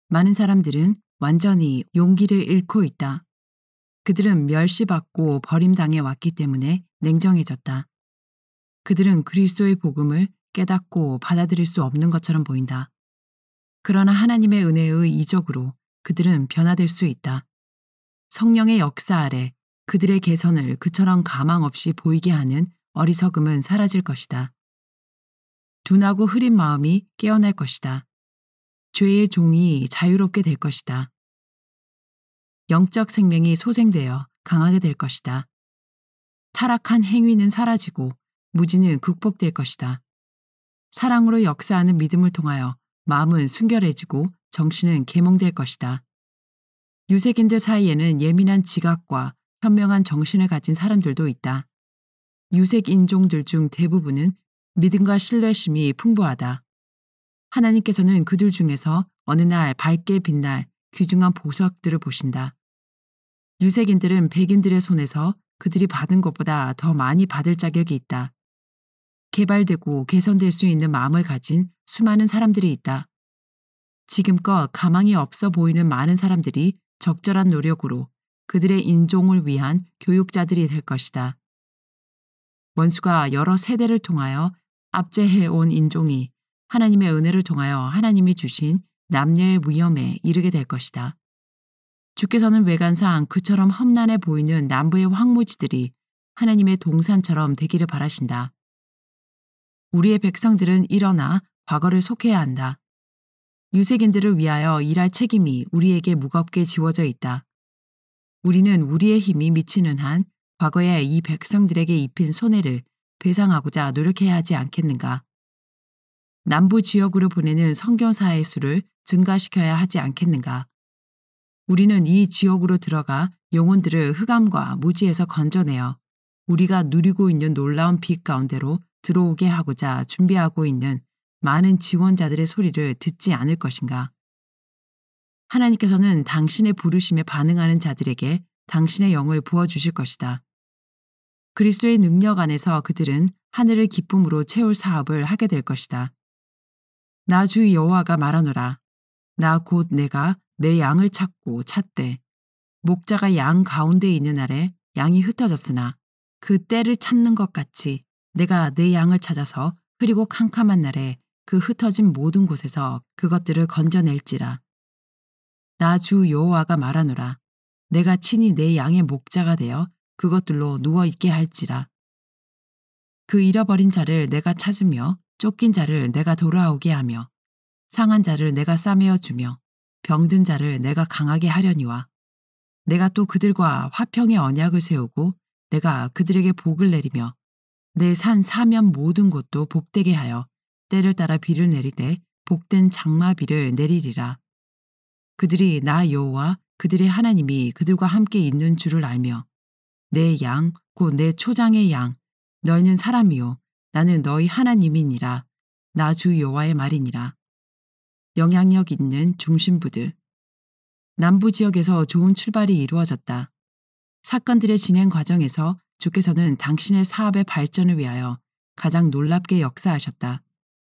많은 사람들은 완전히 용기를 잃고 있다. 그들은 멸시받고 버림당해 왔기 때문에 냉정해졌다. 그들은 그리스도의 복음을 깨닫고 받아들일 수 없는 것처럼 보인다. 그러나 하나님의 은혜의 이적으로 그들은 변화될 수 있다. 성령의 역사 아래 그들의 개선을 그처럼 가망 없이 보이게 하는 어리석음은 사라질 것이다. 둔하고 흐린 마음이 깨어날 것이다. 죄의 종이 자유롭게 될 것이다. 영적 생명이 소생되어 강하게 될 것이다. 타락한 행위는 사라지고 무지는 극복될 것이다. 사랑으로 역사하는 믿음을 통하여 마음은 순결해지고 정신은 계몽될 것이다. 유색인들 사이에는 예민한 지각과 현명한 정신을 가진 사람들도 있다. 유색 인종들 중 대부분은 믿음과 신뢰심이 풍부하다. 하나님께서는 그들 중에서 어느 날 밝게 빛날 귀중한 보석들을 보신다. 유색인들은 백인들의 손에서 그들이 받은 것보다 더 많이 받을 자격이 있다. 개발되고 개선될 수 있는 마음을 가진 수많은 사람들이 있다. 지금껏 가망이 없어 보이는 많은 사람들이 적절한 노력으로 그들의 인종을 위한 교육자들이 될 것이다. 원수가 여러 세대를 통하여 압제해온 인종이 하나님의 은혜를 통하여 하나님이 주신 남녀의 위엄에 이르게 될 것이다. 주께서는 외관상 그처럼 험난해 보이는 남부의 황무지들이 하나님의 동산처럼 되기를 바라신다. 우리의 백성들은 일어나 과거를 속해야 한다. 유색인들을 위하여 일할 책임이 우리에게 무겁게 지워져 있다. 우리는 우리의 힘이 미치는 한 과거에 이 백성들에게 입힌 손해를 배상하고자 노력해야 하지 않겠는가? 남부 지역으로 보내는 선교사의 수를 증가시켜야 하지 않겠는가? 우리는 이 지역으로 들어가 영혼들을 흑암과 무지에서 건져내어 우리가 누리고 있는 놀라운 빛 가운데로 들어오게 하고자 준비하고 있는 많은 지원자들의 소리를 듣지 않을 것인가? 하나님께서는 당신의 부르심에 반응하는 자들에게 당신의 영을 부어주실 것이다. 그리스도의 능력 안에서 그들은 하늘을 기쁨으로 채울 사업을 하게 될 것이다. 나 주 여호와가 말하노라. 나 곧 내가 내 양을 찾고 찾되 목자가 양 가운데 있는 날에 양이 흩어졌으나 그 때를 찾는 것 같이 내가 내 양을 찾아서 흐리고 캄캄한 날에 그 흩어진 모든 곳에서 그것들을 건져낼지라. 나 주 여호와가 말하노라. 내가 친히 내 양의 목자가 되어 그것들로 누워있게 할지라. 그 잃어버린 자를 내가 찾으며 쫓긴 자를 내가 돌아오게 하며 상한 자를 내가 싸매어 주며 병든 자를 내가 강하게 하려니와 내가 또 그들과 화평의 언약을 세우고 내가 그들에게 복을 내리며 내 산 사면 모든 곳도 복되게 하여 때를 따라 비를 내리되 복된 장마비를 내리리라. 그들이 나 여호와 그들의 하나님이 그들과 함께 있는 줄을 알며 내 양 곧 내 초장의 양 너희는 사람이요 나는 너희 하나님이니라. 나 주 여호와의 말이니라. 영향력 있는 중심부들. 남부 지역에서 좋은 출발이 이루어졌다. 사건들의 진행 과정에서 주께서는 당신의 사업의 발전을 위하여 가장 놀랍게 역사하셨다.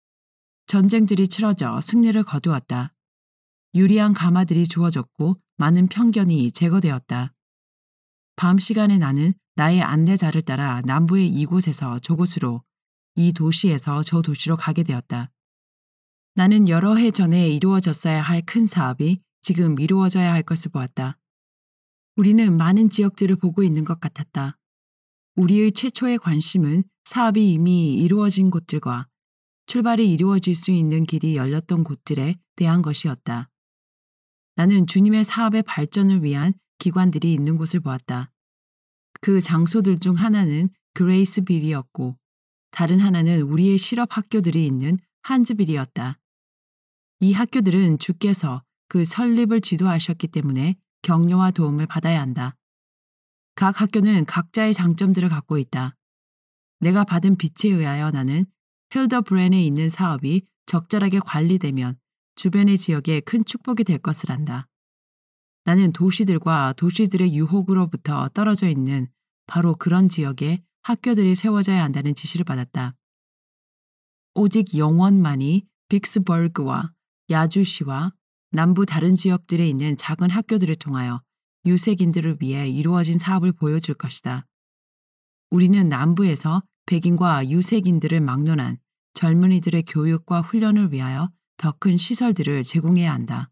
전쟁들이 치러져 승리를 거두었다. 유리한 가마들이 주어졌고 많은 편견이 제거되었다. 밤 시간에 나는 나의 안내자를 따라 남부의 이곳에서 저곳으로 이 도시에서 저 도시로 가게 되었다. 나는 여러 해 전에 이루어졌어야 할 큰 사업이 지금 이루어져야 할 것을 보았다. 우리는 많은 지역들을 보고 있는 것 같았다. 우리의 최초의 관심은 사업이 이미 이루어진 곳들과 출발이 이루어질 수 있는 길이 열렸던 곳들에 대한 것이었다. 나는 주님의 사업의 발전을 위한 기관들이 있는 곳을 보았다. 그 장소들 중 하나는 그레이스빌이었고 다른 하나는 우리의 실업 학교들이 있는 한즈빌이었다. 이 학교들은 주께서 그 설립을 지도하셨기 때문에 격려와 도움을 받아야 한다. 각 학교는 각자의 장점들을 갖고 있다. 내가 받은 빛에 의하여 나는 힐더브랜에 있는 사업이 적절하게 관리되면 주변의 지역에 큰 축복이 될 것을 안다. 나는 도시들과 도시들의 유혹으로부터 떨어져 있는 바로 그런 지역에 학교들이 세워져야 한다는 지시를 받았다. 오직 영원만이 빅스버그와 야주시와 남부 다른 지역들에 있는 작은 학교들을 통하여 유색인들을 위해 이루어진 사업을 보여줄 것이다. 우리는 남부에서 백인과 유색인들을 막론한 젊은이들의 교육과 훈련을 위하여 더 큰 시설들을 제공해야 한다.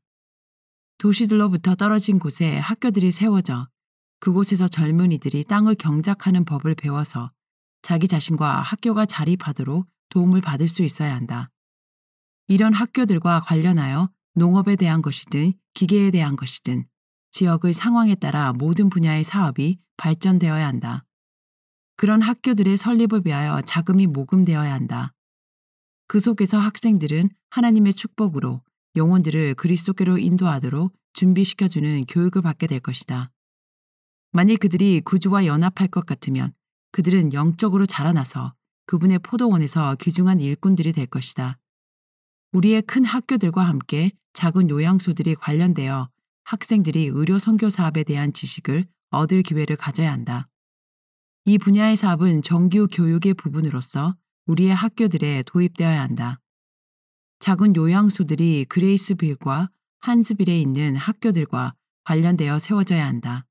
도시들로부터 떨어진 곳에 학교들이 세워져 그곳에서 젊은이들이 땅을 경작하는 법을 배워서 자기 자신과 학교가 자립하도록 도움을 받을 수 있어야 한다. 이런 학교들과 관련하여 농업에 대한 것이든 기계에 대한 것이든 지역의 상황에 따라 모든 분야의 사업이 발전되어야 한다. 그런 학교들의 설립을 위하여 자금이 모금되어야 한다. 그 속에서 학생들은 하나님의 축복으로 영혼들을 그리스도께로 인도하도록 준비시켜주는 교육을 받게 될 것이다. 만일 그들이 구주와 연합할 것 같으면 그들은 영적으로 자라나서 그분의 포도원에서 귀중한 일꾼들이 될 것이다. 우리의 큰 학교들과 함께 작은 요양소들이 관련되어 학생들이 의료 선교 사업에 대한 지식을 얻을 기회를 가져야 한다. 이 분야의 사업은 정규 교육의 부분으로서 우리의 학교들에 도입되어야 한다. 작은 요양소들이 그레이스빌과 한스빌에 있는 학교들과 관련되어 세워져야 한다.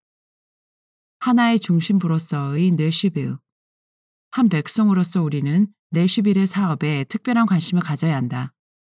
하나의 중심부로서의 내쉬빌. 한 백성으로서 우리는 내쉬빌의 사업에 특별한 관심을 가져야 한다.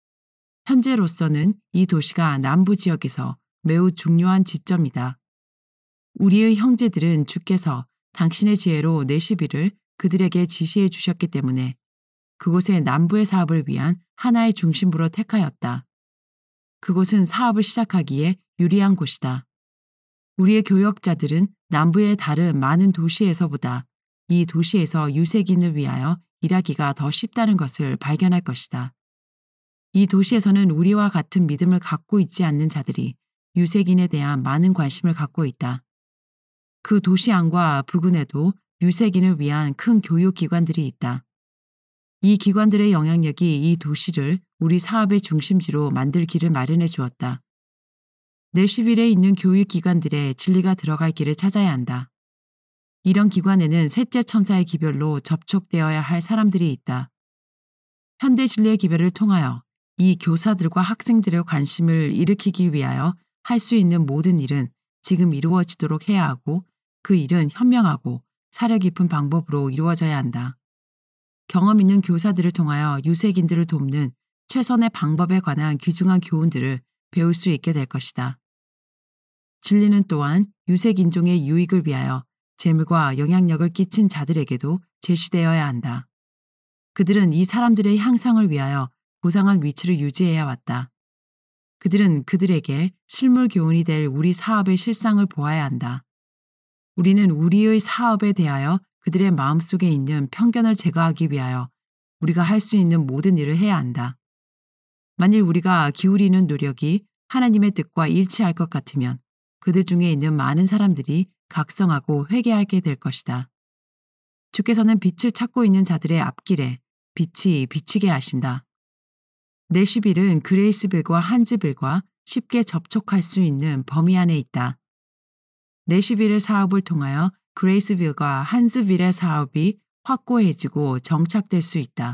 현재로서는 이 도시가 남부 지역에서 매우 중요한 지점이다. 우리의 형제들은 주께서 당신의 지혜로 내시빌을 그들에게 지시해 주셨기 때문에 그곳의 남부의 사업을 위한 하나의 중심부로 택하였다. 그곳은 사업을 시작하기에 유리한 곳이다. 우리의 교역자들은 남부의 다른 많은 도시에서보다 이 도시에서 유색인을 위하여 일하기가 더 쉽다는 것을 발견할 것이다. 이 도시에서는 우리와 같은 믿음을 갖고 있지 않는 자들이 유색인에 대한 많은 관심을 갖고 있다. 그 도시 안과 부근에도 유색인을 위한 큰 교육기관들이 있다. 이 기관들의 영향력이 이 도시를 우리 사업의 중심지로 만들 길을 마련해 주었다. 내시빌에 있는 교육기관들의 진리가 들어갈 길을 찾아야 한다. 이런 기관에는 셋째 천사의 기별로 접촉되어야 할 사람들이 있다. 현대 진리의 기별을 통하여 이 교사들과 학생들의 관심을 일으키기 위하여 할 수 있는 모든 일은 지금 이루어지도록 해야 하고 그 일은 현명하고 사려 깊은 방법으로 이루어져야 한다. 경험 있는 교사들을 통하여 유색인들을 돕는 최선의 방법에 관한 귀중한 교훈들을 배울 수 있게 될 것이다. 진리는 또한 유색인종의 유익을 위하여 재물과 영향력을 끼친 자들에게도 제시되어야 한다. 그들은 이 사람들의 향상을 위하여 고상한 위치를 유지해야 왔다. 그들은 그들에게 실물 교훈이 될 우리 사업의 실상을 보아야 한다. 우리는 우리의 사업에 대하여 그들의 마음속에 있는 편견을 제거하기 위하여 우리가 할 수 있는 모든 일을 해야 한다. 만일 우리가 기울이는 노력이 하나님의 뜻과 일치할 것 같으면 그들 중에 있는 많은 사람들이 각성하고 회개하게 될 것이다. 주께서는 빛을 찾고 있는 자들의 앞길에 빛이 비치게 하신다. 내시빌은 그레이스빌과 한즈빌과 쉽게 접촉할 수 있는 범위 안에 있다. 내시빌의 사업을 통하여 그레이스빌과 한즈빌의 사업이 확고해지고 정착될 수 있다.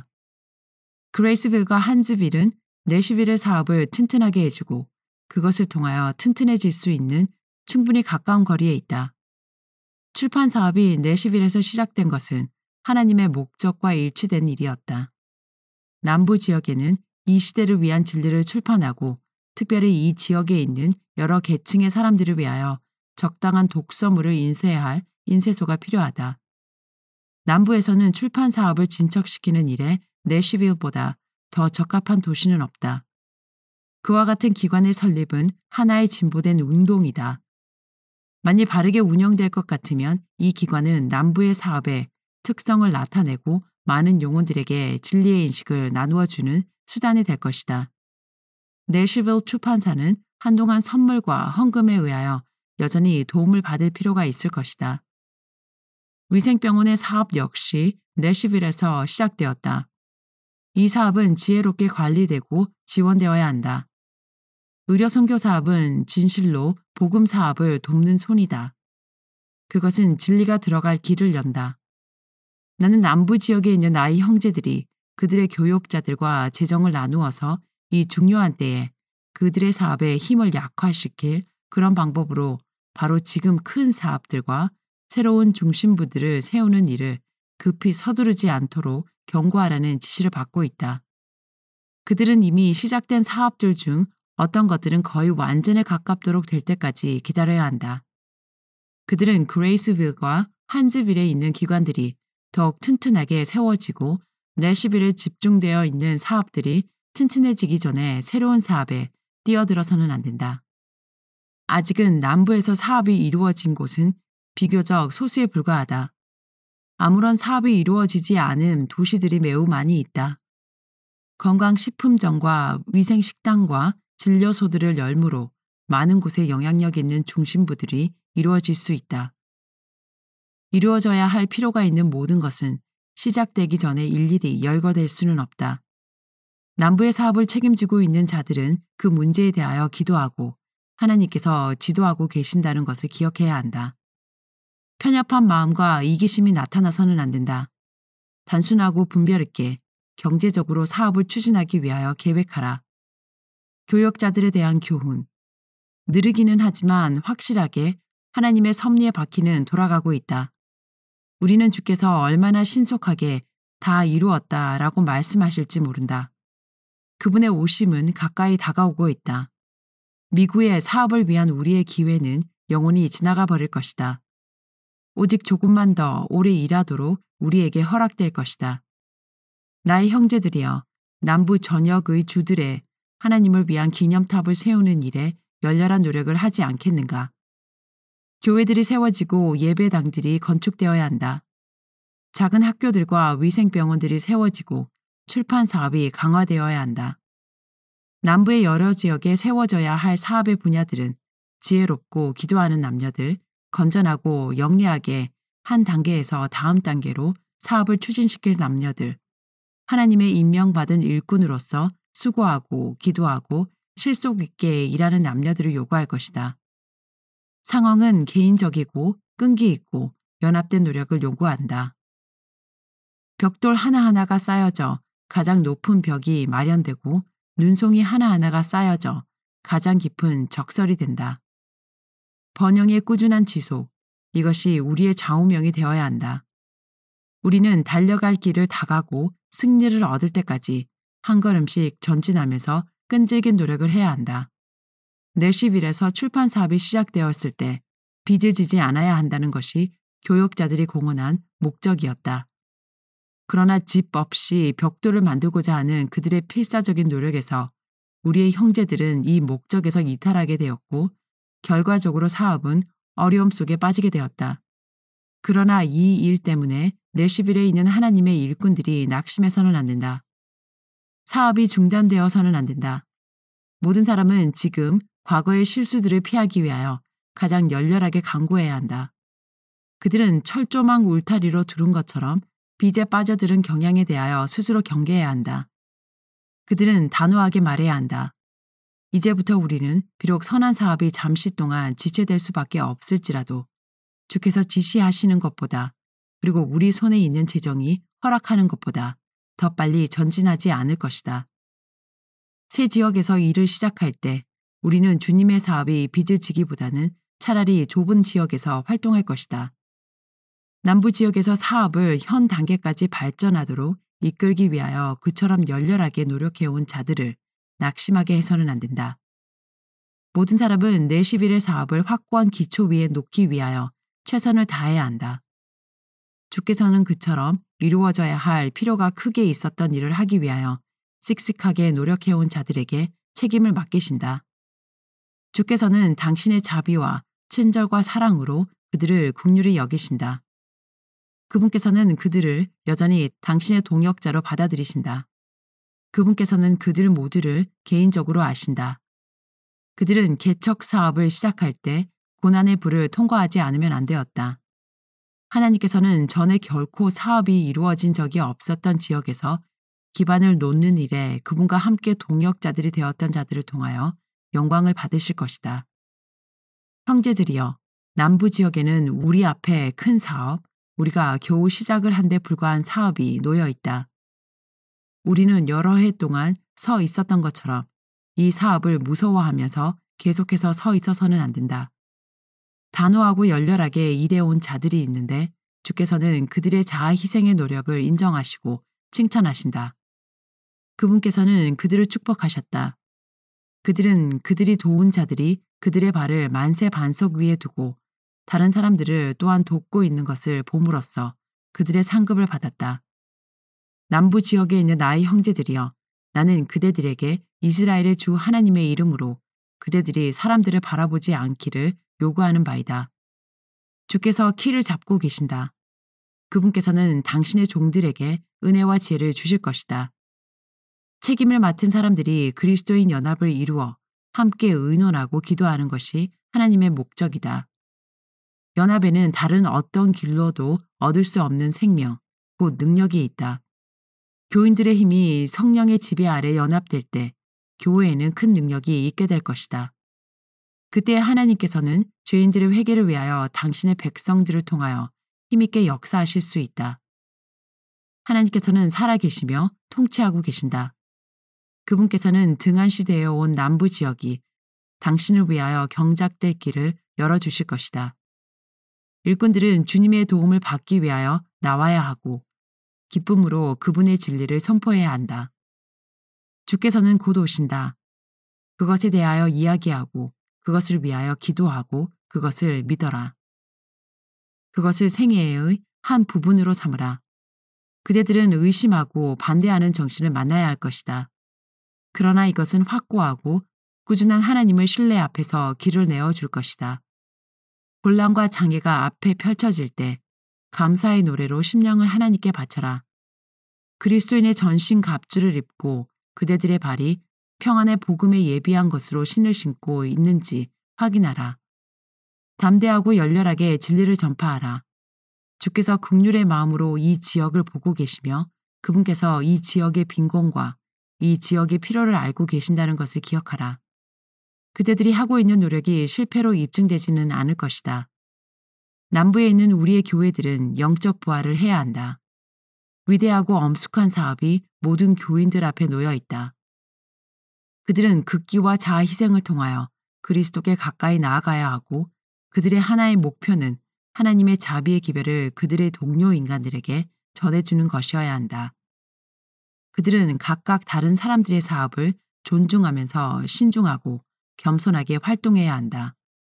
그레이스빌과 한즈빌은 내시빌의 사업을 튼튼하게 해주고 그것을 통하여 튼튼해질 수 있는 충분히 가까운 거리에 있다. 출판 사업이 내시빌에서 시작된 것은 하나님의 목적과 일치된 일이었다. 남부 지역에는 이 시대를 위한 진리를 출판하고 특별히 이 지역에 있는 여러 계층의 사람들을 위하여 적당한 독서물을 인쇄해야 할 인쇄소가 필요하다. 남부에서는 출판 사업을 진척시키는 일에 내시빌보다 더 적합한 도시는 없다. 그와 같은 기관의 설립은 하나의 진보된 운동이다. 만일 바르게 운영될 것 같으면 이 기관은 남부의 사업의 특성을 나타내고 많은 영혼들에게 진리의 인식을 나누어 주는 수단이 될 것이다. 내시빌 출판사는 한동안 선물과 헌금에 의하여 여전히 도움을 받을 필요가 있을 것이다. 위생병원의 사업 역시 내시빌에서 시작되었다. 이 사업은 지혜롭게 관리되고 지원되어야 한다. 의료 선교 사업은 진실로 복음 사업을 돕는 손이다. 그것은 진리가 들어갈 길을 연다. 나는 남부 지역에 있는 나의 형제들이 그들의 교역자들과 재정을 나누어서 이 중요한 때에 그들의 사업에 힘을 약화시킬 그런 방법으로 바로 지금 큰 사업들과 새로운 중심부들을 세우는 일을 급히 서두르지 않도록 경고하라는 지시를 받고 있다. 그들은 이미 시작된 사업들 중 어떤 것들은 거의 완전에 가깝도록 될 때까지 기다려야 한다. 그들은 그레이스빌과 한즈빌에 있는 기관들이 더욱 튼튼하게 세워지고 내시빌에 집중되어 있는 사업들이 튼튼해지기 전에 새로운 사업에 뛰어들어서는 안 된다. 아직은 남부에서 사업이 이루어진 곳은 비교적 소수에 불과하다. 아무런 사업이 이루어지지 않은 도시들이 매우 많이 있다. 건강식품점과 위생식당과 진료소들을 열무로 많은 곳에 영향력 있는 중심부들이 이루어질 수 있다. 이루어져야 할 필요가 있는 모든 것은 시작되기 전에 일일이 열거될 수는 없다. 남부의 사업을 책임지고 있는 자들은 그 문제에 대하여 기도하고 하나님께서 지도하고 계신다는 것을 기억해야 한다. 편협한 마음과 이기심이 나타나서는 안 된다. 단순하고 분별 있게 경제적으로 사업을 추진하기 위하여 계획하라. 교역자들에 대한 교훈. 느리기는 하지만 확실하게 하나님의 섭리의 바퀴는 돌아가고 있다. 우리는 주께서 얼마나 신속하게 다 이루었다라고 말씀하실지 모른다. 그분의 오심은 가까이 다가오고 있다. 미국의 사업을 위한 우리의 기회는 영원히 지나가 버릴 것이다. 오직 조금만 더 오래 일하도록 우리에게 허락될 것이다. 나의 형제들이여, 남부 전역의 주들의 하나님을 위한 기념탑을 세우는 일에 열렬한 노력을 하지 않겠는가? 교회들이 세워지고 예배당들이 건축되어야 한다. 작은 학교들과 위생병원들이 세워지고 출판 사업이 강화되어야 한다. 남부의 여러 지역에 세워져야 할 사업의 분야들은 지혜롭고 기도하는 남녀들, 건전하고 영리하게 한 단계에서 다음 단계로 사업을 추진시킬 남녀들, 하나님의 임명받은 일꾼으로서 수고하고 기도하고 실속 있게 일하는 남녀들을 요구할 것이다. 상황은 개인적이고 끈기 있고 연합된 노력을 요구한다. 벽돌 하나하나가 쌓여져 가장 높은 벽이 마련되고 눈송이 하나하나가 쌓여져 가장 깊은 적설이 된다. 번영의 꾸준한 지속, 이것이 우리의 좌우명이 되어야 한다. 우리는 달려갈 길을 다 가고 승리를 얻을 때까지 한 걸음씩 전진하면서 끈질긴 노력을 해야 한다. 내시빌에서 출판 사업이 시작되었을 때 빚을 지지 않아야 한다는 것이 교역자들이 공언한 목적이었다. 그러나 집 없이 벽돌을 만들고자 하는 그들의 필사적인 노력에서 우리의 형제들은 이 목적에서 이탈하게 되었고 결과적으로 사업은 어려움 속에 빠지게 되었다. 그러나 이 일 때문에 내시빌에 있는 하나님의 일꾼들이 낙심해서는 안 된다. 사업이 중단되어서는 안 된다. 모든 사람은 지금 과거의 실수들을 피하기 위하여 가장 열렬하게 강구해야 한다. 그들은 철조망 울타리로 두른 것처럼 빚에 빠져들은 경향에 대하여 스스로 경계해야 한다. 그들은 단호하게 말해야 한다. 이제부터 우리는 비록 선한 사업이 잠시 동안 지체될 수밖에 없을지라도 주께서 지시하시는 것보다 그리고 우리 손에 있는 재정이 허락하는 것보다 더 빨리 전진하지 않을 것이다. 새 지역에서 일을 시작할 때 우리는 주님의 사업이 빚을 지기보다는 차라리 좁은 지역에서 활동할 것이다. 남부 지역에서 사업을 현 단계까지 발전하도록 이끌기 위하여 그처럼 열렬하게 노력해온 자들을 낙심하게 해서는 안 된다. 모든 사람은 내시빌의 사업을 확고한 기초 위에 놓기 위하여 최선을 다해야 한다. 주께서는 그처럼 이루어져야 할 필요가 크게 있었던 일을 하기 위하여 씩씩하게 노력해온 자들에게 책임을 맡기신다. 주께서는 당신의 자비와 친절과 사랑으로 그들을 긍휼히 여기신다. 그분께서는 그들을 여전히 당신의 동역자로 받아들이신다. 그분께서는 그들 모두를 개인적으로 아신다. 그들은 개척 사업을 시작할 때 고난의 불을 통과하지 않으면 안 되었다. 하나님께서는 전에 결코 사업이 이루어진 적이 없었던 지역에서 기반을 놓는 일에 그분과 함께 동역자들이 되었던 자들을 통하여 영광을 받으실 것이다. 형제들이여, 남부 지역에는 우리 앞에 큰 사업, 우리가 겨우 시작을 한 데 불과한 사업이 놓여 있다. 우리는 여러 해 동안 서 있었던 것처럼 이 사업을 무서워하면서 계속해서 서 있어서는 안 된다. 단호하고 열렬하게 일해온 자들이 있는데 주께서는 그들의 자아 희생의 노력을 인정하시고 칭찬하신다. 그분께서는 그들을 축복하셨다. 그들은 그들이 도운 자들이 그들의 발을 만세 반석 위에 두고 다른 사람들을 또한 돕고 있는 것을 봄으로써 그들의 상급을 받았다. 남부 지역에 있는 나의 형제들이여, 나는 그대들에게 이스라엘의 주 하나님의 이름으로 그대들이 사람들을 바라보지 않기를 요구하는 바이다. 주께서 키를 잡고 계신다. 그분께서는 당신의 종들에게 은혜와 지혜를 주실 것이다. 책임을 맡은 사람들이 그리스도인 연합을 이루어 함께 의논하고 기도하는 것이 하나님의 목적이다. 연합에는 다른 어떤 길로도 얻을 수 없는 생명, 곧 능력이 있다. 교인들의 힘이 성령의 지배 아래 연합될 때 교회에는 큰 능력이 있게 될 것이다. 그때 하나님께서는 죄인들의 회개를 위하여 당신의 백성들을 통하여 힘있게 역사하실 수 있다. 하나님께서는 살아계시며 통치하고 계신다. 그분께서는 등한시되어 온 남부 지역이 당신을 위하여 경작될 길을 열어주실 것이다. 일꾼들은 주님의 도움을 받기 위하여 나와야 하고 기쁨으로 그분의 진리를 선포해야 한다. 주께서는 곧 오신다. 그것에 대하여 이야기하고 그것을 위하여 기도하고 그것을 믿어라. 그것을 생애의 한 부분으로 삼으라. 그대들은 의심하고 반대하는 정신을 만나야 할 것이다. 그러나 이것은 확고하고 꾸준한 하나님을 신뢰 앞에서 길을 내어줄 것이다. 곤란과 장애가 앞에 펼쳐질 때 감사의 노래로 심령을 하나님께 바쳐라. 그리스도인의 전신 갑주를 입고 그대들의 발이 평안의 복음에 예비한 것으로 신을 신고 있는지 확인하라. 담대하고 열렬하게 진리를 전파하라. 주께서 긍휼의 마음으로 이 지역을 보고 계시며 그분께서 이 지역의 빈곤과 이 지역의 필요를 알고 계신다는 것을 기억하라. 그대들이 하고 있는 노력이 실패로 입증되지는 않을 것이다. 남부에 있는 우리의 교회들은 영적 부활을 해야 한다. 위대하고 엄숙한 사업이 모든 교인들 앞에 놓여 있다. 그들은 극기와 자아 희생을 통하여 그리스도께 가까이 나아가야 하고 그들의 하나의 목표는 하나님의 자비의 기별을 그들의 동료 인간들에게 전해주는 것이어야 한다. 그들은 각각 다른 사람들의 사업을 존중하면서 신중하고 겸손하게 활동해야 한다.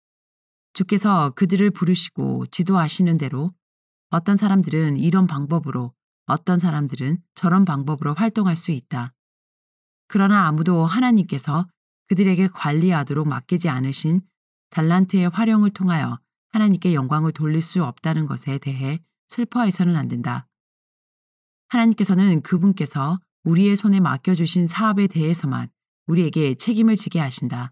주께서 그들을 부르시고 지도하시는 대로 어떤 사람들은 이런 방법으로 어떤 사람들은 저런 방법으로 활동할 수 있다. 그러나 아무도 하나님께서 그들에게 관리하도록 맡기지 않으신 달란트의 활용을 통하여 하나님께 영광을 돌릴 수 없다는 것에 대해 슬퍼해서는 안 된다. 하나님께서는 그분께서 우리의 손에 맡겨주신 사업에 대해서만 우리에게 책임을 지게 하신다.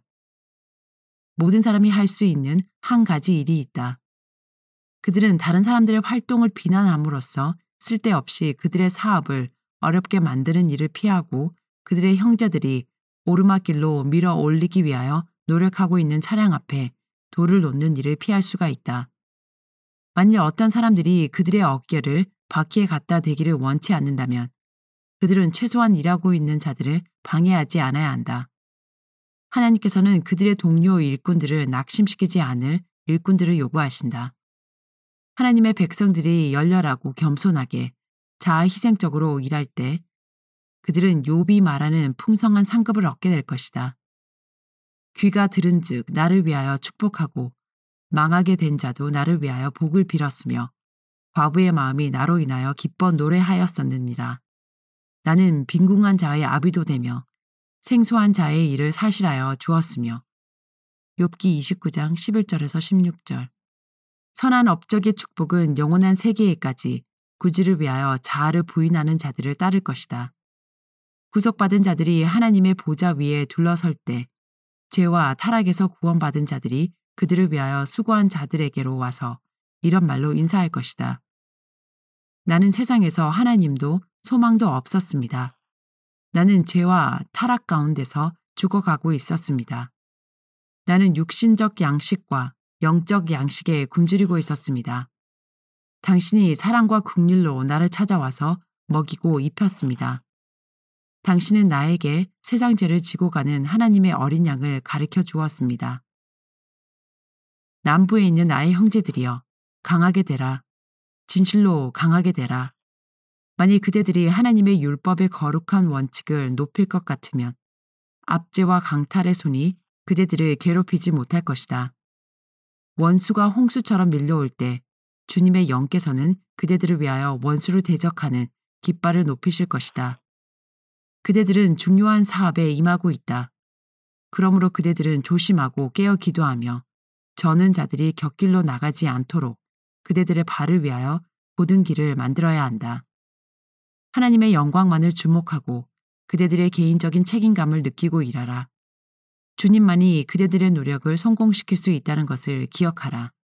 모든 사람이 할 수 있는 한 가지 일이 있다. 그들은 다른 사람들의 활동을 비난함으로써 쓸데없이 그들의 사업을 어렵게 만드는 일을 피하고 그들의 형제들이 오르막길로 밀어 올리기 위하여 노력하고 있는 차량 앞에 돌을 놓는 일을 피할 수가 있다. 만일 어떤 사람들이 그들의 어깨를 바퀴에 갖다 대기를 원치 않는다면 그들은 최소한 일하고 있는 자들을 방해하지 않아야 한다. 하나님께서는 그들의 동료 일꾼들을 낙심시키지 않을 일꾼들을 요구하신다. 하나님의 백성들이 열렬하고 겸손하게 자아 희생적으로 일할 때 그들은 욥이 말하는 풍성한 상급을 얻게 될 것이다. 귀가 들은즉 나를 위하여 축복하고 망하게 된 자도 나를 위하여 복을 빌었으며 과부의 마음이 나로 인하여 기뻐 노래하였었느니라. 나는 빈궁한 자의 아비도 되며 생소한 자의 일을 사실하여 주었으며. 욥기 29장 11절에서 16절. 선한 업적의 축복은 영원한 세계에까지 구주를 위하여 자아를 부인하는 자들을 따를 것이다. 구속받은 자들이 하나님의 보좌 위에 둘러설 때 죄와 타락에서 구원받은 자들이 그들을 위하여 수고한 자들에게로 와서 이런 말로 인사할 것이다. 나는 세상에서 하나님도 소망도 없었습니다. 나는 죄와 타락 가운데서 죽어가고 있었습니다. 나는 육신적 양식과 영적 양식에 굶주리고 있었습니다. 당신이 사랑과 긍휼로 나를 찾아와서 먹이고 입혔습니다. 당신은 나에게 세상 죄를 지고 가는 하나님의 어린 양을 가르쳐 주었습니다. 남부에 있는 나의 형제들이여, 강하게 되라. 진실로 강하게 되라. 만일 그대들이 하나님의 율법의 거룩한 원칙을 높일 것 같으면 압제와 강탈의 손이 그대들을 괴롭히지 못할 것이다. 원수가 홍수처럼 밀려올 때 주님의 영께서는 그대들을 위하여 원수를 대적하는 깃발을 높이실 것이다. 그대들은 중요한 사업에 임하고 있다. 그러므로 그대들은 조심하고 깨어 기도하며 저는 자들이 곁길로 나가지 않도록 그대들의 발을 위하여 고든 길을 만들어야 한다. 하나님의 영광만을 주목하고 그대들의 개인적인 책임감을 느끼고 일하라. 주님만이 그대들의 노력을 성공시킬 수 있다는 것을 기억하라.